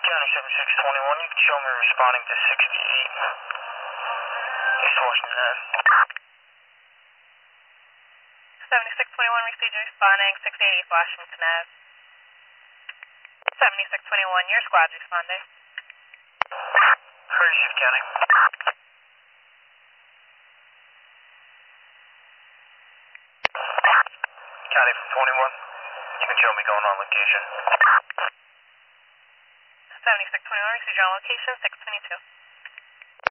County 7621, you can show me responding to 68 East Washington Ave. 7621, received you responding, 680 East Washington Ave. 7621, your squad's responding. Curtis Shift County. County from 21, you can show me going on location. 7621, received you on location, 622.